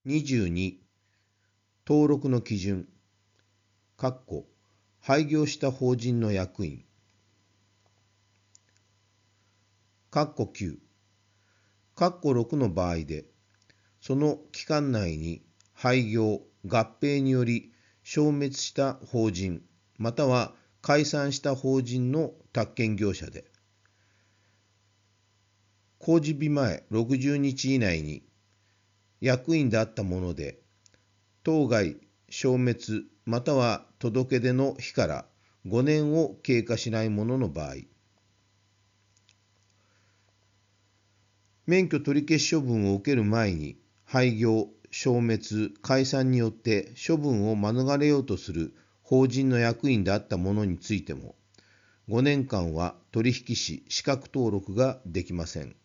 22、登録の基準、廃業した法人の役員、9、6の場合で、その期間内に廃業・合併により消滅した法人、または解散した法人の宅建業者で、公示日前60日以内に役員であったもので、当該消滅または届け出の日から5年を経過しないものの場合、免許取消処分を受ける前に廃業、消滅、解散によって処分を免れようとする法人の役員であったものについても、5年間は取引士資格登録ができません。